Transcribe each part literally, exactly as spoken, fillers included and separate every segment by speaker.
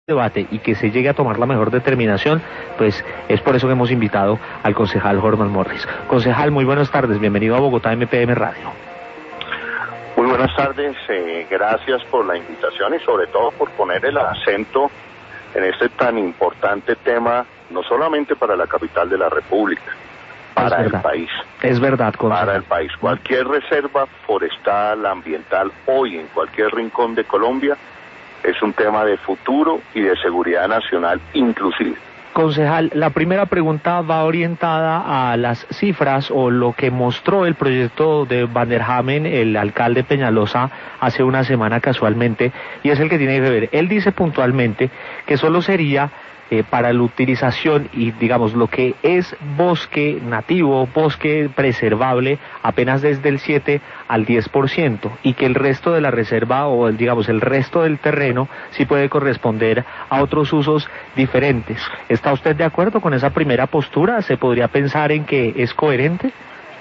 Speaker 1: debate y que se llegue a tomar la mejor determinación, pues es por eso que hemos invitado al concejal Jorman Morris. Concejal, muy buenas tardes, bienvenido a Bogotá M P M Radio.
Speaker 2: Muy buenas tardes, eh, gracias por la invitación y sobre todo por poner el acento en este tan importante tema, no solamente para la capital de la República, para el país.
Speaker 1: Es verdad, concejal.
Speaker 2: Para el país. Cualquier reserva forestal, ambiental, hoy en cualquier rincón de Colombia, es un tema de futuro y de seguridad nacional inclusive.
Speaker 1: Concejal, la primera pregunta va orientada a las cifras o lo que mostró el proyecto de Van der Hamen, el alcalde Peñalosa, hace una semana casualmente, y es el que tiene que ver. Él dice puntualmente que solo sería eh, para la utilización y, digamos, lo que es bosque nativo, bosque preservable, apenas desde el siete al diez por ciento, y que el resto de la reserva o, el, digamos, el resto del terreno sí puede corresponder a otros usos diferentes. ¿Está usted de acuerdo con esa primera postura? ¿Se podría pensar en que es coherente?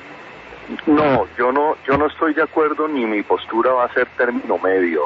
Speaker 2: No, yo no, yo no estoy de acuerdo, ni mi postura va a ser término medio.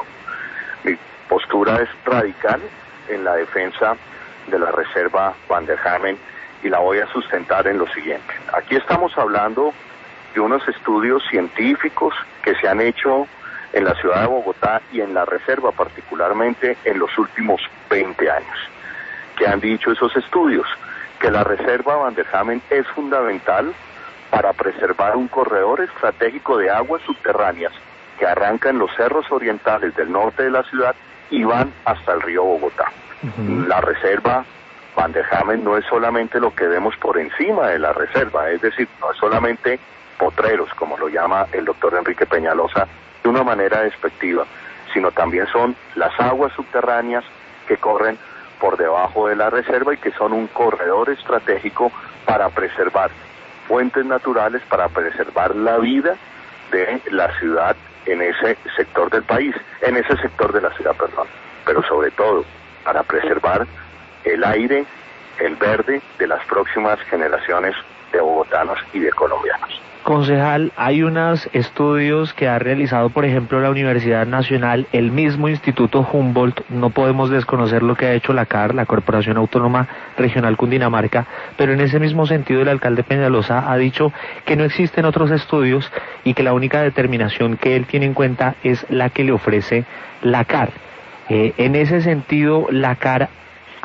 Speaker 2: Mi postura es radical en la defensa de la reserva Van der Hamen y la voy a sustentar en lo siguiente. Aquí estamos hablando de unos estudios científicos que se han hecho en la ciudad de Bogotá y en la reserva particularmente en los últimos veinte años. ¿Qué han dicho esos estudios? Que la reserva Van der Hamen es fundamental para preservar un corredor estratégico de aguas subterráneas que arranca en los cerros orientales del norte de la ciudad y van hasta el río Bogotá. Uh-huh. La reserva Van der Hamen no es solamente lo que vemos por encima de la reserva, es decir, no es solamente potreros, como lo llama el doctor Enrique Peñalosa de una manera despectiva, sino también son las aguas subterráneas que corren por debajo de la reserva y que son un corredor estratégico para preservar fuentes naturales, para preservar la vida de la ciudad en ese sector del país, en ese sector de la ciudad, perdón, pero sobre todo para preservar el aire, el verde de las próximas generaciones de bogotanos y de colombianos.
Speaker 1: Concejal, hay unos estudios que ha realizado, por ejemplo, la Universidad Nacional, el mismo Instituto Humboldt, no podemos desconocer lo que ha hecho la C A R, la Corporación Autónoma Regional Cundinamarca, pero en ese mismo sentido el alcalde Peñalosa ha dicho que no existen otros estudios y que la única determinación que él tiene en cuenta es la que le ofrece la C A R. Eh, en ese sentido, la C A R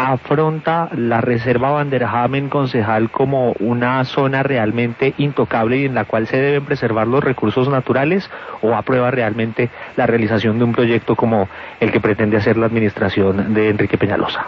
Speaker 1: afronta la reserva Van der Hamen, concejal, como una zona realmente intocable y en la cual se deben preservar los recursos naturales, o aprueba realmente la realización de un proyecto como el que pretende hacer la administración de Enrique Peñalosa?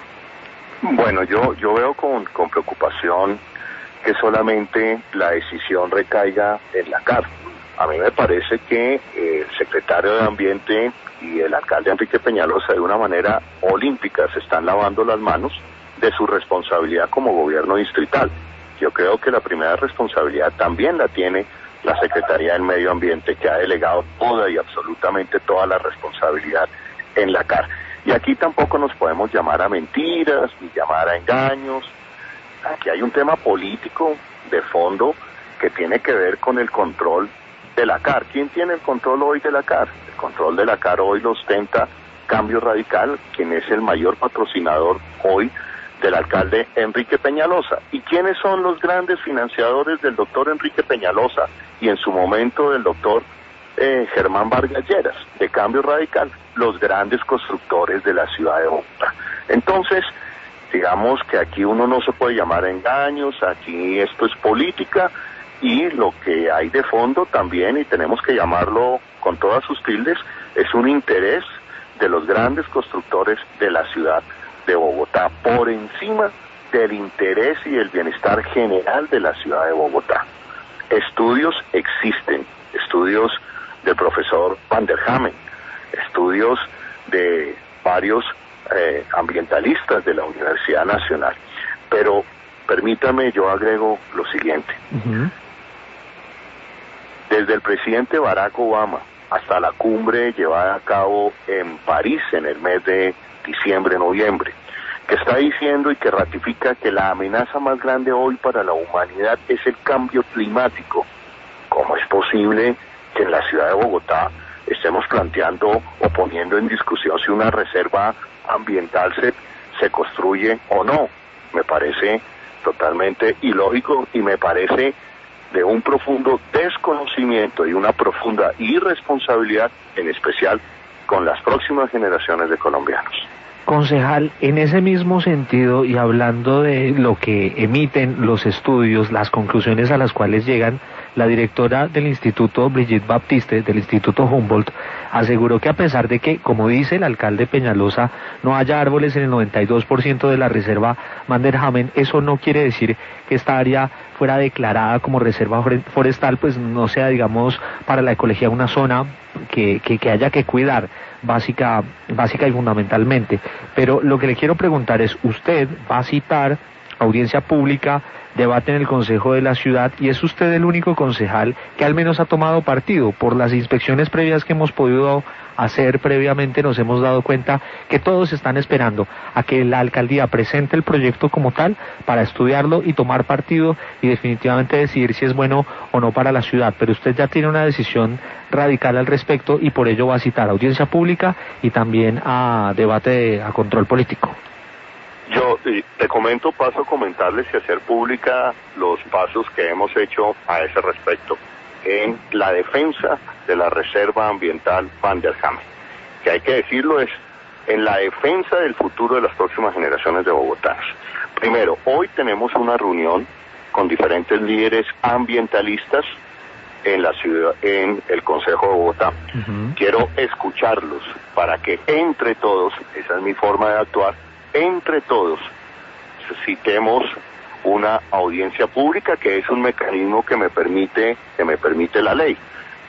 Speaker 2: Bueno, yo, yo veo con, con preocupación que solamente la decisión recaiga en la C A R. A mí me parece que eh, el secretario de Ambiente y el alcalde Enrique Peñalosa de una manera olímpica se están lavando las manos de su responsabilidad como gobierno distrital. Yo creo que la primera responsabilidad también la tiene la Secretaría del Medio Ambiente, que ha delegado toda y absolutamente toda la responsabilidad en la C A R. Y aquí tampoco nos podemos llamar a mentiras ni llamar a engaños. Aquí hay un tema político de fondo que tiene que ver con el control de la C A R. ¿Quién tiene el control hoy de la C A R? El control de la C A R hoy lo ostenta Cambio Radical, quien es el mayor patrocinador hoy del alcalde Enrique Peñalosa. ¿Y quiénes son los grandes financiadores del doctor Enrique Peñalosa y en su momento del doctor eh, Germán Vargas Lleras, de Cambio Radical? Los grandes constructores de la ciudad de Bogotá. Entonces, digamos que aquí uno no se puede llamar a engaños, aquí esto es política, y lo que hay de fondo también, y tenemos que llamarlo con todas sus tildes, es un interés de los grandes constructores de la ciudad de Bogotá, por encima del interés y el bienestar general de la ciudad de Bogotá. Estudios existen, estudios del profesor Van der Hamen, estudios de varios eh, ambientalistas de la Universidad Nacional, pero permítame, yo agrego lo siguiente. Uh-huh. Desde el presidente Barack Obama hasta la cumbre llevada a cabo en París en el mes de diciembre, noviembre, que está diciendo y que ratifica que la amenaza más grande hoy para la humanidad es el cambio climático. ¿Cómo es posible que en la ciudad de Bogotá estemos planteando o poniendo en discusión si una reserva ambiental se, se construye o no. Me parece totalmente ilógico y me parece de un profundo desconocimiento y una profunda irresponsabilidad, en especial con las próximas generaciones de colombianos.
Speaker 1: Concejal, en ese mismo sentido y hablando de lo que emiten los estudios, las conclusiones a las cuales llegan, la directora del Instituto, Brigitte Baptiste, del Instituto Humboldt, aseguró que a pesar de que, como dice el alcalde Peñalosa, no haya árboles en el noventa y dos por ciento de la reserva Van der Hamen, eso no quiere decir que esta área fuera declarada como reserva forestal, pues no sea, digamos, para la ecología una zona que, que, que haya que cuidar, básica, básica y fundamentalmente. Pero lo que le quiero preguntar es, ¿usted va a citar audiencia pública, debate en el Consejo de la Ciudad, y es usted el único concejal que al menos ha tomado partido? Por las inspecciones previas que hemos podido hacer previamente nos hemos dado cuenta que todos están esperando a que la alcaldía presente el proyecto como tal para estudiarlo y tomar partido y definitivamente decidir si es bueno o no para la ciudad, pero usted ya tiene una decisión radical al respecto y por ello va a citar a audiencia pública y también a debate, a control político.
Speaker 2: Yo te comento, paso a comentarles y hacer pública los pasos que hemos hecho a ese respecto en la defensa de la Reserva Ambiental Van der Hamen, que hay que decirlo es en la defensa del futuro de las próximas generaciones de bogotanos. Primero, hoy tenemos una reunión con diferentes líderes ambientalistas en la ciudad, en el Consejo de Bogotá. Uh-huh. Quiero escucharlos para que entre todos, esa es mi forma de actuar, entre todos citemos una audiencia pública, que es un mecanismo que me permite que me permite la ley.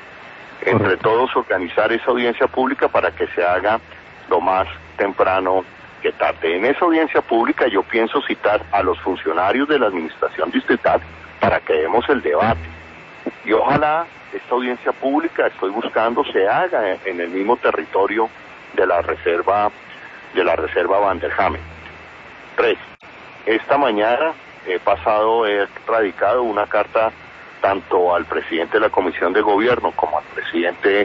Speaker 2: Entre Correcto. Todos organizar esa audiencia pública para que se haga lo más temprano que tarde. En esa audiencia pública yo pienso citar a los funcionarios de la administración distrital para que demos el debate. Y ojalá esta audiencia pública, estoy buscando, se haga en el mismo territorio de la reserva de la reserva Van der Hamen. Tres, esta mañana he pasado, he radicado una carta tanto al presidente de la Comisión de Gobierno como al presidente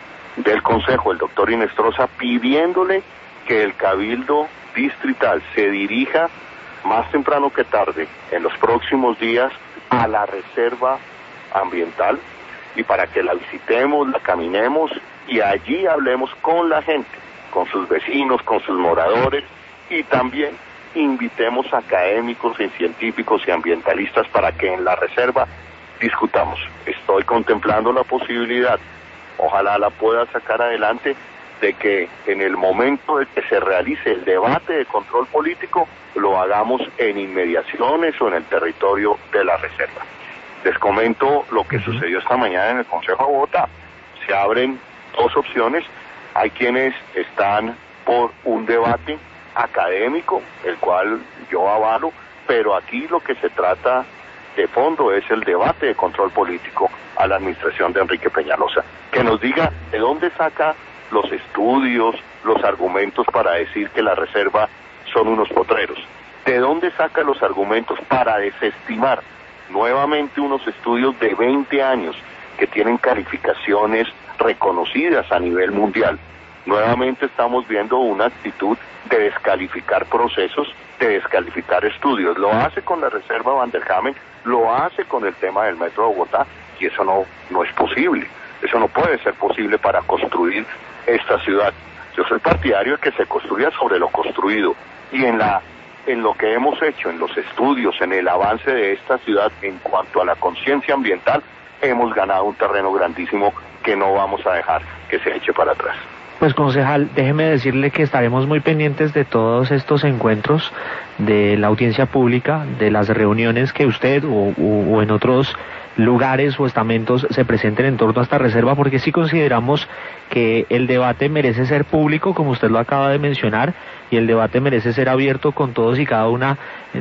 Speaker 2: del Consejo, el doctor Inestrosa, pidiéndole que el Cabildo Distrital se dirija más temprano que tarde, en los próximos días, a la reserva ambiental y para que la visitemos, la caminemos y allí hablemos con la gente, con sus vecinos, con sus moradores, y también invitemos a académicos y científicos y ambientalistas para que en la reserva discutamos. Estoy contemplando la posibilidad, ojalá la pueda sacar adelante, de que en el momento de que se realice el debate de control político, lo hagamos en inmediaciones o en el territorio de la reserva. Les comento lo que sucedió esta mañana en el Consejo de Bogotá. Se abren dos opciones. Hay quienes están por un debate académico, el cual yo avalo, pero aquí lo que se trata de fondo es el debate de control político a la administración de Enrique Peñalosa, que nos diga de dónde saca los estudios, los argumentos para decir que la reserva son unos potreros, de dónde saca los argumentos para desestimar nuevamente unos estudios de veinte años que tienen calificaciones reconocidas a nivel mundial. Nuevamente estamos viendo una actitud de descalificar procesos, de descalificar estudios. Lo hace con la reserva Van der Hamen, lo hace con el tema del Metro de Bogotá, y eso no, no es posible. Eso no puede ser posible para construir esta ciudad. Yo soy partidario de que se construya sobre lo construido, y en la en lo que hemos hecho, en los estudios, en el avance de esta ciudad en cuanto a la conciencia ambiental, hemos ganado un terreno grandísimo que no vamos a dejar que se eche para atrás.
Speaker 1: Pues concejal, déjeme decirle que estaremos muy pendientes de todos estos encuentros, de la audiencia pública, de las reuniones que usted o, o, o en otros lugares o estamentos se presenten en torno a esta reserva, porque sí consideramos que el debate merece ser público, como usted lo acaba de mencionar, y el debate merece ser abierto con todos y cada una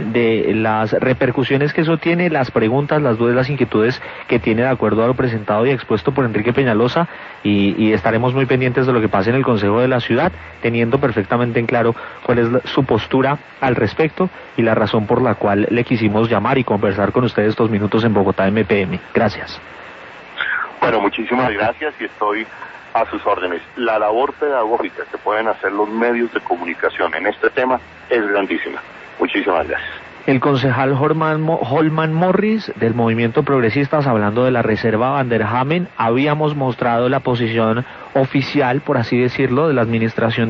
Speaker 1: de las repercusiones que eso tiene, las preguntas, las dudas, las inquietudes que tiene de acuerdo a lo presentado y expuesto por Enrique Peñalosa, y, y estaremos muy pendientes de lo que pase en el Consejo de la Ciudad, teniendo perfectamente en claro cuál es la, su postura al respecto y la razón por la cual le quisimos llamar y conversar con ustedes estos minutos en Bogotá M P M. Gracias.
Speaker 2: Bueno, muchísimas gracias y estoy A sus órdenes. La labor pedagógica que pueden hacer los medios de comunicación en este tema es grandísima. Muchísimas gracias.
Speaker 1: El concejal Holman, Holman Morris del Movimiento Progresistas, hablando de la reserva Vanderhamen, habíamos mostrado la posición oficial, por así decirlo, de la administración